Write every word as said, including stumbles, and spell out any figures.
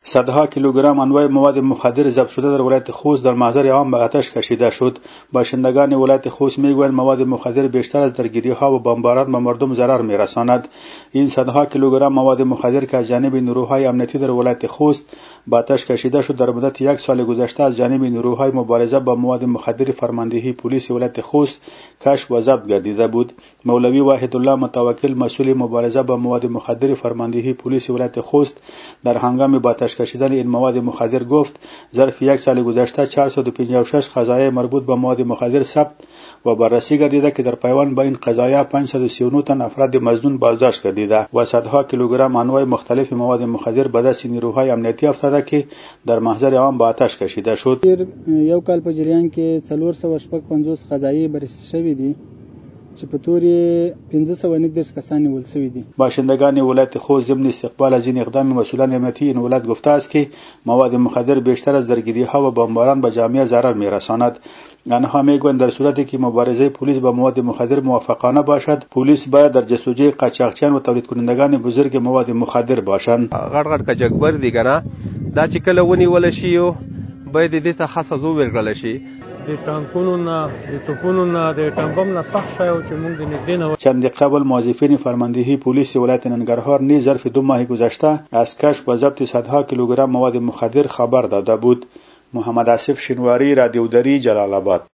صدها کیلوگرم انواع مواد مخدر ضبط شده در ولایت خوست در محضر عام به آتش کشیده شد. باشندگان ولایت خوست میگویند مواد مخدر بیشتر از درگیری‌ها و بمباران به مردم ضرر میرساند. این صدها کیلوگرم مواد مخدر که از جانب نیروهای امنیتی در ولایت خوست به آتش کشیده شد در مدت یک سال گذشته از جانب نیروهای مبارزه با مواد مخدر فرماندهی پلیس ولایت خوست کشف و ضبط گردیده بود. مولوی وحید الله متوکل مسئول مبارزه با مواد مخدر فرماندهی پلیس ولایت خوست در هنگام با آتش کشیدن این مواد مخدر گفت ظرف یک سال گذشته چهارصد و پنجاه و شش قضایای مربوط به مواد مخدر ثبت و بررسی گردیده که در پیوند با این قضایا پانصد و سی و نه تن افراد مظنون بازداشت گردیده و صدها کیلوگرم انواع مختلف مواد مخدر به دست نیروهای امنیتی افتاده که در محضر عام به آتش کشیده شد. یو کال په جریان کې څلور سوه شپږ پنځوس قضایي بررسي شوې دي چې په تور پنځه سوه نه دېرش کسان نیول شوي دي. باشندگان ولایت خوست ضمن استقبال از این اقدام مسئولان امنیتی این ولایت گفته است که مواد مخدر بیشتر از درگیری‌ها و بمباران به جامعه ضرر می‌رساند. آنها میگویند در صورتی که مبارزه پلیس با مواد مخدر موفقانه باشد، پلیس باید در جستجوی قاچاقچیان و تولید کنندگان بزرگ مواد مخدر باشند. غټ غټ کجکبر دي کنه دا چې کله ونیول شي او باید دې ته خاصه زو ورکړل شي. د ټانکونو نه د توپونو نه د ټانکوم نه سخت شای او چې موږ د نږدې نه چند قبل موظفین فرماندهی پلیس ولایت ننگرهار نیز ظرف دو ماه گذشته از کشف و ضبط صدها کیلوگرم مواد مخدر خبر داده بود. محمد آصف شینواری، رادیو دری، جلال آباد.